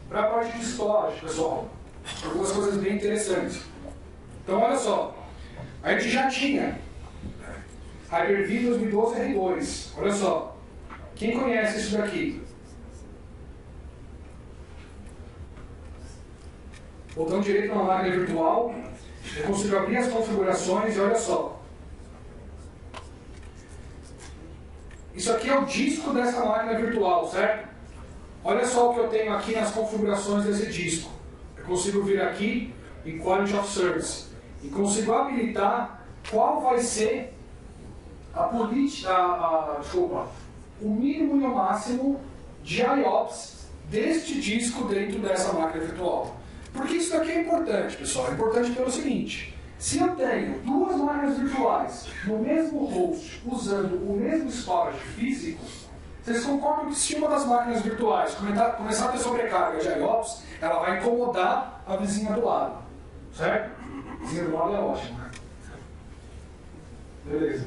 para a parte de storage, pessoal. Algumas coisas bem interessantes. Então, olha só. A gente já tinha Hyper-V 2012 R2. Olha só. Quem conhece isso daqui? Botão direito na máquina virtual. Eu consigo abrir as configurações e olha só. Isso aqui é o disco dessa máquina virtual, certo? Olha só o que eu tenho aqui nas configurações desse disco. Eu consigo vir aqui em Quality of Service e consigo habilitar qual vai ser a política, o mínimo e o máximo de IOPS deste disco dentro dessa máquina virtual. Por que isso daqui é importante, pessoal? É importante pelo seguinte: se eu tenho duas máquinas virtuais no mesmo host, usando o mesmo storage físico, vocês concordam que se uma das máquinas virtuais começar a ter sobrecarga de IOPS, ela vai incomodar a vizinha do lado, certo? A vizinha do lado é ótimo, né? Beleza.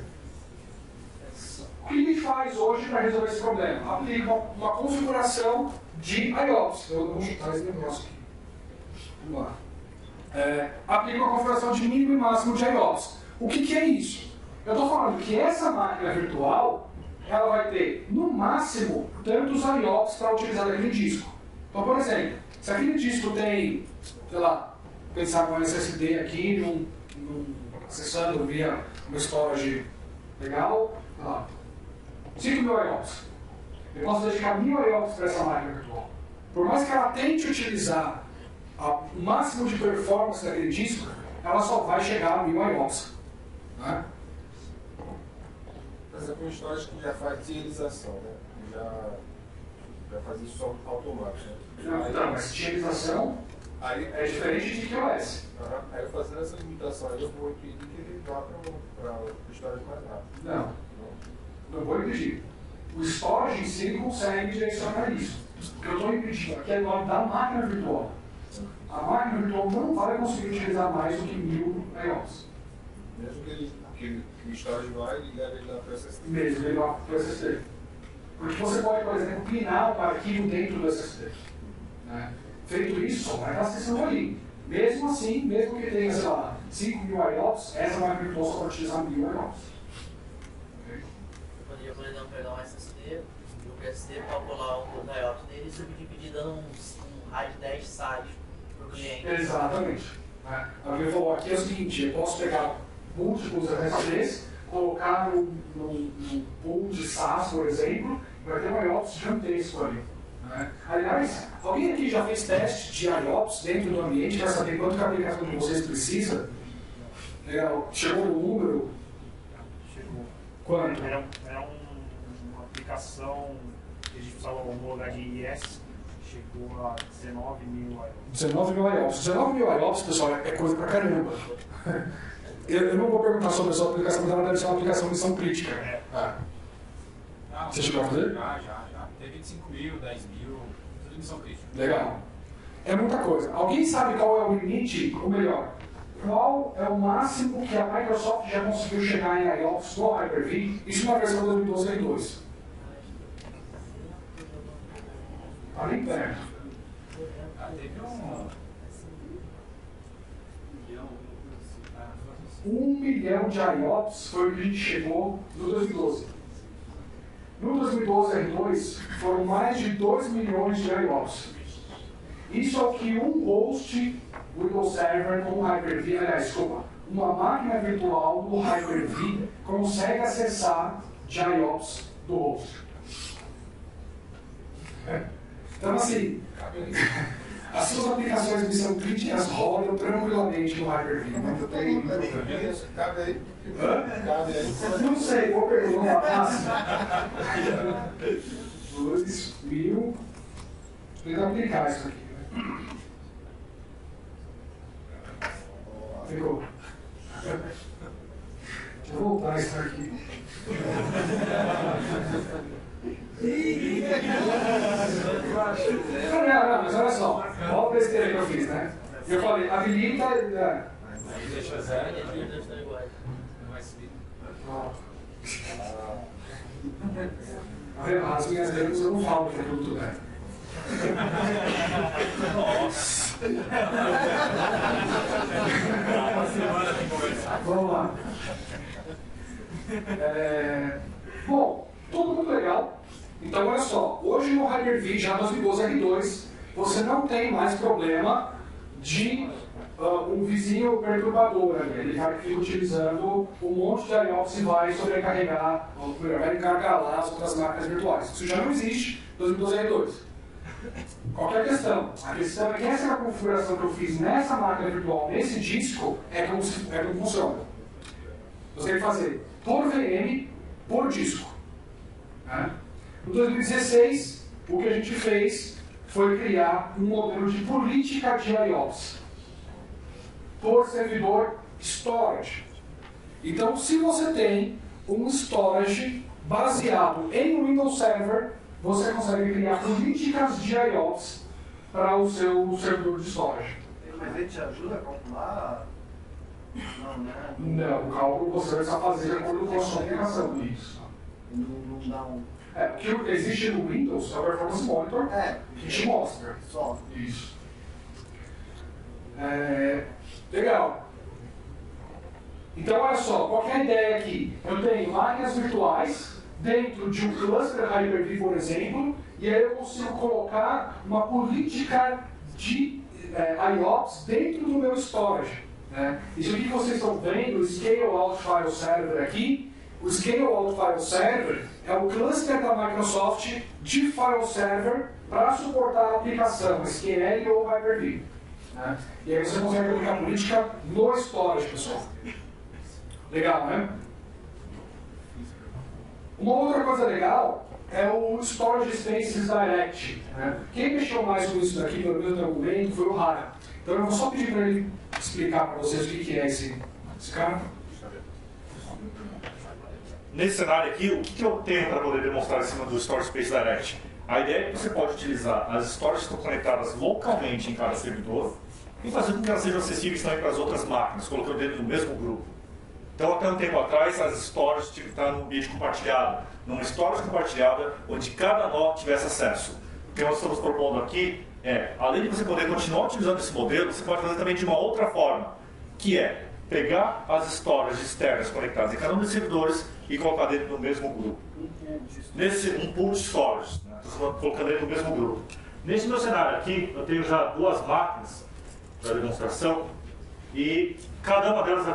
O que a gente faz hoje para resolver esse problema? Aplica uma configuração de IOPS. Eu vou chutar esse negócio aqui. Vamos lá. Aplica uma configuração de mínimo e máximo de IOPS. O que é isso? Eu estou falando que essa máquina virtual ela vai ter, no máximo, tantos IOPS para utilizar aquele disco. Então, por exemplo, se aquele disco tem, sei lá, pensar com um SSD aqui, acessando via uma storage legal, sei lá, 5.000 IOPS. Eu posso dedicar 1.000 IOPS para essa máquina virtual. Por mais que ela tente utilizar o máximo de performance daquele disco, ela só vai chegar a 1.000 IOPS. Né? Mas é com storage que já faz serialização, né? Já faz isso só automático. Né? Não, mas serialização é diferente de QoS. Aí eu fazendo essa limitação, aí eu vou impedir que ele vá para o storage mais rápido. Não vou impedir. O storage em si consegue direcionar isso. O que eu estou impedindo aqui é o nome da máquina virtual. A máquina virtual não vai conseguir utilizar mais do que 1.000 IOPS. Mesmo que o storage vai, ele leva ele lá para o SSD. Mesmo ele lá para o SSD. Porque você pode, por exemplo, pinar o arquivo dentro do SSD. Né? Feito isso, só vai estar acessando ali. Mesmo assim, mesmo que tenha, sei lá, 5.000 IOPS, essa máquina virtual só pode utilizar 1.000 IOPS. Eu poderia, por exemplo, pegar um SSD, o SSD, calcular o IOPS dele e subdividir dando um RAID 10 SAT para o cliente. Exatamente. Alguém falou aqui é o seguinte: eu posso pegar múltiplos SSDs, colocar num pool de SAS, por exemplo, e vai ter um IOPS gigantesco ali. Né? Aliás, alguém aqui já fez teste de IOPS dentro do ambiente para saber quanto que a aplicação de vocês precisa? Legal. Chegou no número? Chegou. Quanto? Era uma aplicação que a gente precisava homologar de IS, chegou a 19.000 IOPS. 19.000 IOPS. 19.000 IOPS, pessoal, é coisa pra caramba. Eu não vou perguntar sobre a sua aplicação, mas ela deve ser uma aplicação de missão crítica. Você chegou a fazer? Já. Tem 25.000, 10.000, tudo missão crítica. Legal. É muita coisa. Alguém sabe qual é o limite, ou melhor, qual é o máximo que a Microsoft já conseguiu chegar em IOPS no Hyper-V? Isso na versão 2012 R2. Está bem perto. Teve 1 milhão de IOPS foi o que a gente chegou no 2012. No 2012 R2 foram mais de 2 milhões de IOPS. Isso é o que um host Windows Server no Hyper-V, aliás, desculpa, uma máquina virtual do Hyper-V consegue acessar de IOPS do host. Então, assim, as suas aplicações de missão críticas rodam tranquilamente no Hyper-V. Não tem problema. Cabe aí. Cabe aí. Não sei, vou perguntar. 2.000. Tentar aplicar isso aqui. Né? Ficou. Deixa eu voltar isso aqui. Não, mas olha só, olha o besteira que eu fiz, né? Eu falei, habilita. Aí deixa zero e Eles estão iguais. vai subir. As minhas letras eu não falo que é tudo bem. Uma semana tem que conversar. Vamos lá. Bom, tudo muito legal. Então, olha só. Hoje no Hyper-V, já 2012 R2, você não tem mais problema de um vizinho perturbador ali. Ele vai ficar utilizando um monte de IOPS e vai sobrecarregar, ou vai encarregar lá as outras máquinas virtuais. Isso já não existe em 2012 R2. Qualquer questão. A questão é que essa configuração que eu fiz nessa máquina virtual, nesse disco, é como funciona. Você tem que fazer por VM, por disco. Né? Em 2016, o que a gente fez foi criar um modelo de política de IOPS por servidor storage. Então, se você tem um storage baseado em Windows Server, você consegue criar políticas de IOPS para o seu servidor de storage. Mas ele te ajuda a calcular? Não, né? Não, o cálculo você vai só fazer de acordo com a sua aplicação. Isso. Não dá um... O que existe no Windows é o Performance Monitor, que te mostra. Só. Isso. Legal. Então, olha só, qual que é a ideia aqui? Eu tenho máquinas virtuais dentro de um cluster Hyper-V, por exemplo, e aí eu consigo colocar uma política de IOPS dentro do meu storage. Né? Isso aqui que vocês estão vendo, o Scale Out File Server aqui, o Scale Out File Server é o cluster da Microsoft de File Server para suportar a aplicação SQL ou Hyper-V. Né? E aí você consegue aplicar política no storage, pessoal. Legal, né? Uma outra coisa legal é o Storage Spaces Direct. Né? Quem mexeu mais com isso daqui, pelo menos no argumento, foi o Hara. Então eu vou só pedir para ele explicar para vocês o que é esse cara. Nesse cenário aqui, o que eu tenho para poder demonstrar em cima do Storage Space Direct? A ideia é que você pode utilizar as storages que estão conectadas localmente em cada servidor e fazer com que elas sejam acessíveis também para as outras máquinas, colocando dentro do mesmo grupo. Então, até um tempo atrás, as storages tinham que estar num ambiente compartilhado, numa storage compartilhada, onde cada nó tivesse acesso. O que nós estamos propondo aqui é, além de você poder continuar utilizando esse modelo, você pode fazer também de uma outra forma, que é pegar as storages externas conectadas em cada um dos servidores e colocar dentro do mesmo grupo. Um pool de storage, né? Estou colocando dentro do mesmo grupo. Nesse meu cenário aqui, eu tenho já duas máquinas para demonstração e cada uma delas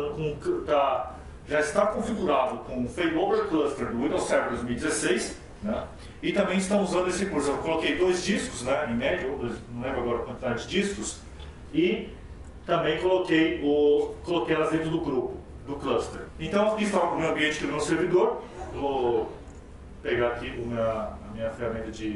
já está configurado com o Failover Cluster do Windows Server 2016, né? E também estamos usando esse recurso. Eu coloquei 2 discos, né, em média, não lembro agora a quantidade de discos, e também coloquei elas dentro do grupo, do cluster. Então, aqui está o meu ambiente do meu servidor. Vou pegar aqui a minha ferramenta de...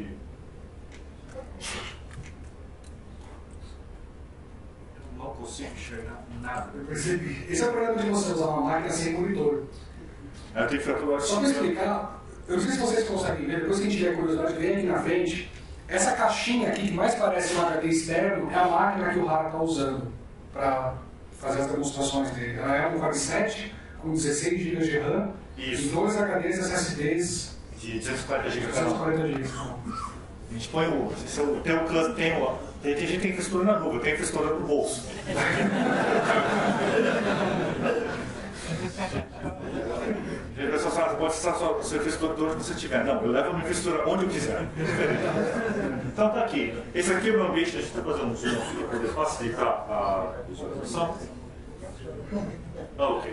Eu não consigo enxergar nada. Eu percebi. Esse é o problema de você usar uma máquina sem monitor. Eu tenho que ficar Só para explicar, eu não sei se vocês conseguem ver, depois que a gente tiver curiosidade, vem aqui na frente. Essa caixinha aqui, que mais parece um HD externo, é a máquina que o Hara está usando para fazer as demonstrações dele. Ela é um Core i7 com 16 GB de RAM e 2 HDs SSDs de 240 GB. 240 GB. A gente põe tem gente que tem infraestrutura na nuvem, eu tenho infraestrutura no bolso. A pessoa fala, pode acessar a sua infraestrutura onde você estiver. Não, eu levo a minha infraestrutura onde eu quiser. Então tá aqui. Esse aqui é o meu ambiente, a gente está fazendo um zoom aqui para poder facilitar a visualização. Ok.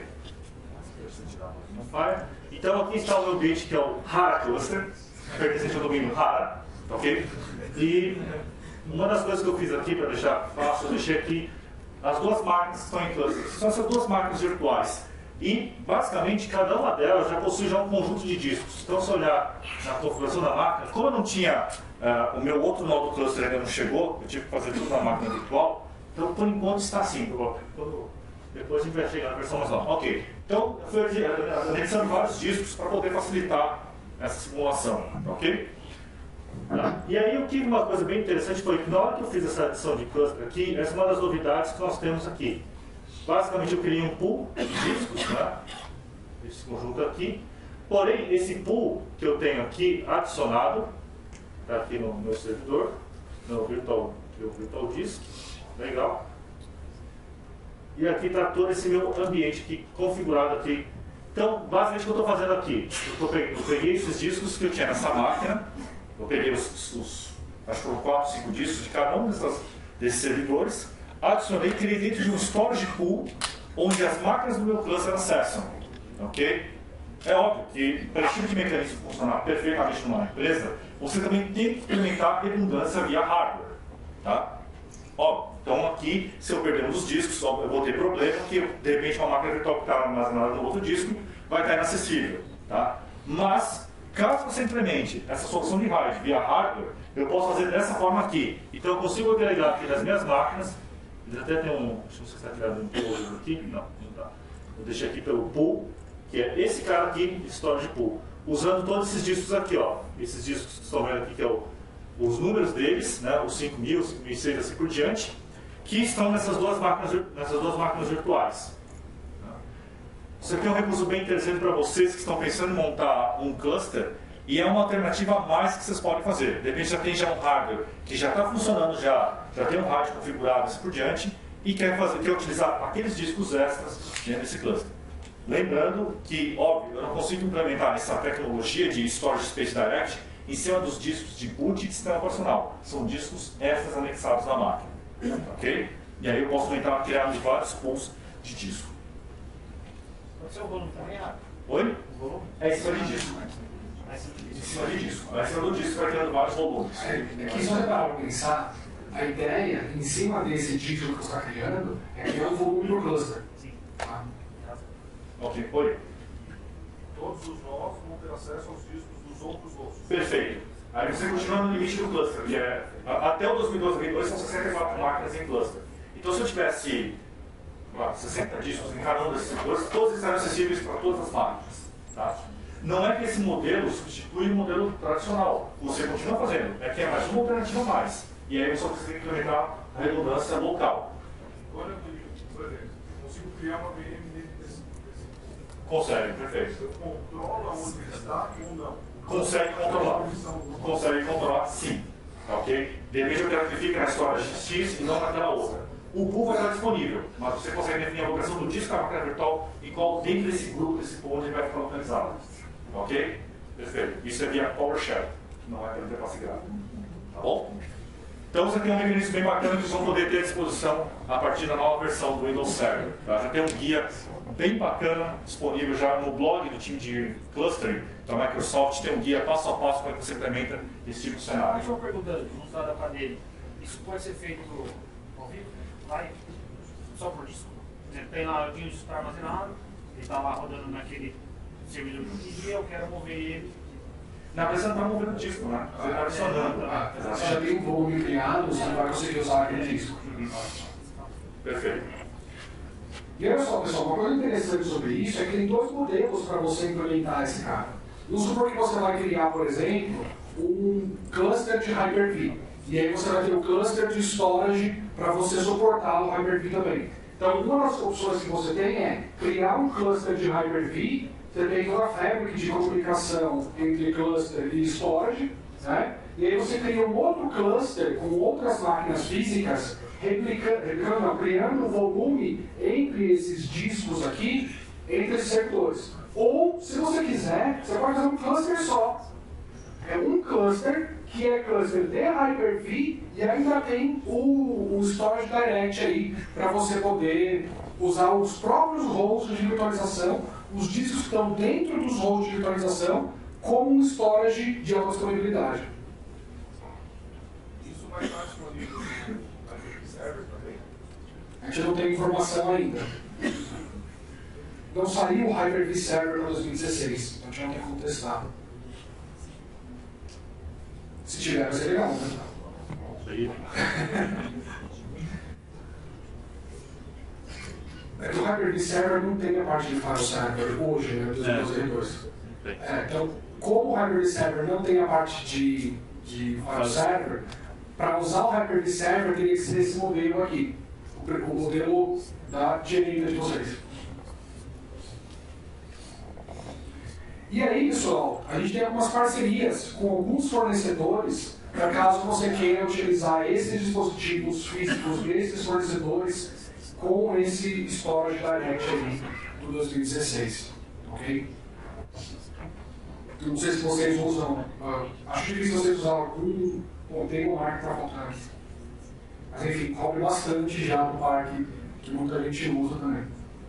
Então aqui está o meu ambiente que é o Hara Cluster, pertencente ao domínio Hara. Ok? E uma das coisas que eu fiz aqui para deixar fácil, eu deixei aqui as duas máquinas que estão em cluster. São essas duas máquinas virtuais. E, basicamente, cada uma delas já possui já um conjunto de discos. Então, se olhar na configuração da máquina, como eu não tinha o meu outro nó do cluster ainda não chegou, eu tive que fazer tudo na máquina virtual, então, por enquanto, está assim. Depois a gente vai chegar na versão mais nova. Ok. Então, eu fui anexando vários discos para poder facilitar essa simulação. Ok? E aí, uma coisa bem interessante foi que na hora que eu fiz essa adição de cluster aqui, essa é uma das novidades que nós temos aqui. Basicamente, eu criei um pool de discos, né? Esse conjunto aqui. Porém, esse pool que eu tenho aqui adicionado, está aqui no meu servidor, no Virtual meu virtual disk, legal. E aqui está todo esse meu ambiente aqui, configurado aqui. Então, basicamente o que eu estou fazendo aqui, eu peguei esses discos que eu tinha nessa máquina, eu peguei acho que foram 4, 5 discos de cada um desses servidores, adicionei, criei dentro de um storage pool, onde as máquinas do meu cluster acessam, ok? É óbvio que para esse tipo de mecanismo funcionar perfeitamente numa empresa, você também tem que implementar redundância via hardware, tá? Óbvio. Então aqui, se eu perder um dos discos, eu vou ter problema, que de repente uma máquina virtual que está armazenada no outro disco vai estar inacessível, tá? Mas, caso você implemente essa solução de RAID via hardware, eu posso fazer dessa forma aqui. Então eu consigo agregar aqui nas minhas máquinas, eles até tem um, deixa eu ver se está criado um pool aqui, não está. Eu deixei aqui pelo pool, que é esse cara aqui, storage pool, usando todos esses discos aqui, ó. Esses discos que estão vendo aqui, que é os números deles, né, os 5.000, 5.600 assim por diante, que estão nessas duas máquinas virtuais. Isso aqui é um recurso bem interessante para vocês que estão pensando em montar um cluster, e é uma alternativa a mais que vocês podem fazer. De repente já tem um hardware que já está funcionando, já tem um rádio configurado assim por diante, e quer utilizar aqueles discos extras dentro desse cluster. Lembrando que, óbvio, eu não consigo implementar essa tecnologia de Storage Space Direct em cima dos discos de boot de sistema operacional. São discos extras anexados na máquina. Ok? E aí eu posso tentar criar vários pools de disco. O seu volume também é? Oi? O volume? É em cima de disco. Em cima de disco. Em cima do disco vai criando vários volumes. Aqui só para pensar, a ideia em cima desse disco que você está criando é criar um volume do cluster. Sim. Tá? Ok, oi? Todos os novos vão ter acesso aos discos dos outros hosts. Perfeito. Aí você continua no limite do cluster, que é até o 2012 são 64 máquinas em cluster. Então se eu tivesse 60 discos em cada um desses clusters, todos estariam acessíveis para todas as máquinas. Tá? Não é que esse modelo substitui o modelo tradicional. Você continua fazendo, é que é mais uma alternativa a mais. E aí você precisa implementar a redundância local. Agora eu digo, por exemplo, eu consigo criar uma VM dentro desse. Consegue, perfeito. Você controla onde ele está ou não? Consegue controlar. Consegue controlar, sim. Ok? De repente eu quero que fique na história X e não naquela outra. O pool vai estar disponível, mas você consegue definir a locação do disco da máquina virtual e qual dentro desse grupo, desse pool, onde ele vai ficar localizado. Ok? Perfeito. Isso é via PowerShell, não é pela interface gráfica. Tá bom? Então você tem um mecanismo bem bacana que vocês vão poder ter à disposição a partir da nova versão do Windows Server. Tá? Já tem um guia bem bacana disponível já no blog do time de clustering da Microsoft, tem um guia passo a passo para que você implementa esse tipo de cenário. Deixa eu perguntar, mostrada para dele. Isso pode ser feito ao vivo? Vai? Só por disco? Por exemplo, tem lá o disco está armazenado, ele está lá rodando naquele servidor que eu quero mover ele. Na verdade, você não está movendo o disco, né? Você está adicionando. Você já tem um volume criado, você não vai conseguir usar aquele disco. Perfeito. E olha só, pessoal, uma coisa interessante sobre isso é que tem dois modelos para você implementar esse cara. Vamos supor que você vai criar, por exemplo, um cluster de Hyper-V. E aí você vai ter um cluster de storage para você suportar o Hyper-V também. Então, uma das opções que você tem é criar um cluster de Hyper-V. Você tem toda a fabric de comunicação entre cluster e storage, né? E aí você cria um outro cluster com outras máquinas físicas, criando volume entre esses discos aqui, entre esses servidores. Ou, se você quiser, você pode fazer um cluster só. É um cluster que é cluster de Hyper-V e ainda tem o Storage Direct aí, para você poder usar os próprios hosts de virtualização, os discos que estão dentro dos hosts de virtualização, como um storage de alta disponibilidade. Isso vai estar disponível no Hyper-V Server também? A gente não tem informação ainda. Não saiu o Hyper-V Server para 2016, então a gente não tem como testar. Se tiver, vai ser legal, né? O Hyper-V Server não tem a parte de file server hoje, né, dos servidores. Então, como o Hyper-V Server não tem a parte de file server, para usar o Hyper-V Server teria que ser esse modelo aqui, o modelo da gerida de vocês. E aí, pessoal, a gente tem algumas parcerias com alguns fornecedores para caso você queira utilizar esses dispositivos físicos desses fornecedores com esse Storage Direct aí do 2016, ok? Não sei se vocês usam, acho difícil vocês usarem algum, bom, tem um ar que está faltando. Mas enfim, cobre bastante já no parque, que muita gente usa também.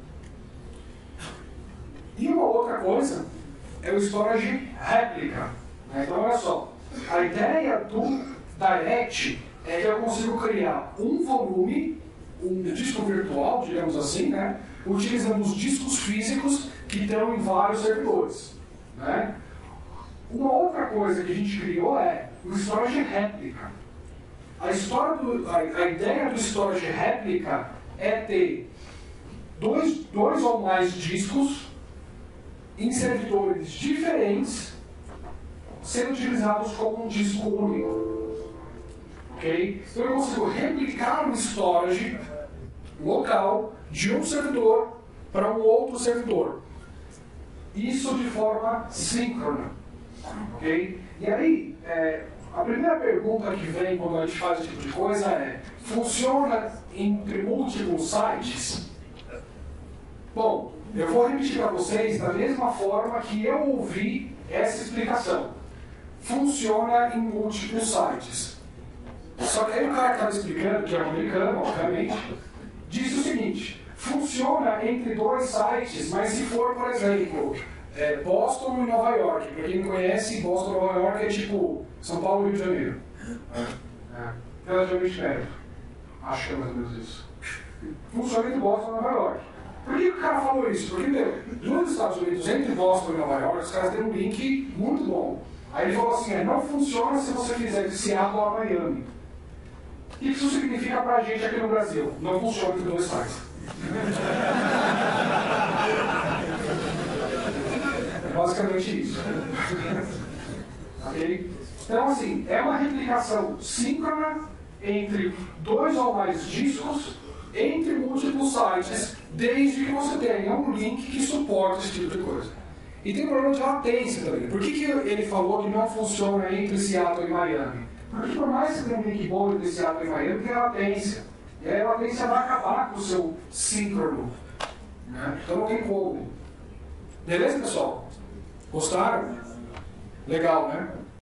E uma outra coisa é o Storage Réplica. Então olha só, a ideia do Direct é que eu consigo criar um volume, um disco virtual, digamos assim, né, utilizando os discos físicos que estão em vários servidores. Né? Uma outra coisa que a gente criou é o Storage Réplica. A ideia do Storage Réplica é ter dois ou mais discos em servidores diferentes sendo utilizados como um disco único. Ok? Então eu consigo replicar um storage local de um servidor para um outro servidor. Isso de forma síncrona. Ok? E aí, a primeira pergunta que vem quando a gente faz esse tipo de coisa é: funciona entre múltiplos sites? Bom, eu vou repetir para vocês da mesma forma que eu ouvi essa explicação. Funciona em múltiplos sites. Só que aí o cara que estava explicando, que é um americano, obviamente, disse o seguinte: funciona entre dois sites, mas se for, por exemplo, Boston e Nova York. Para quem não conhece, Boston e Nova York é tipo São Paulo e Rio de Janeiro. Relativamente perto. Acho que é mais ou menos isso. Funciona entre Boston e Nova York. Por que o cara falou isso? Porque, nos Estados Unidos, entre Boston e Nova York, os caras têm um link muito bom. Aí ele falou assim: não funciona se você fizer de Seattle a Miami. O que isso significa pra gente aqui no Brasil? Não funciona entre dois sites. É basicamente isso. Ok? Então, assim, é uma replicação síncrona entre dois ou mais discos, entre múltiplos sites, desde que você tenha um link que suporte esse tipo de coisa. E tem um problema de latência também. Por que ele falou que não funciona entre Seattle e Miami? Porque por mais que você tenha um link bom entre Seattle e Miami, tem a latência. E aí a latência vai acabar com o seu síncrono. Né? Então não tem como. Beleza, pessoal? Gostaram? Legal, né?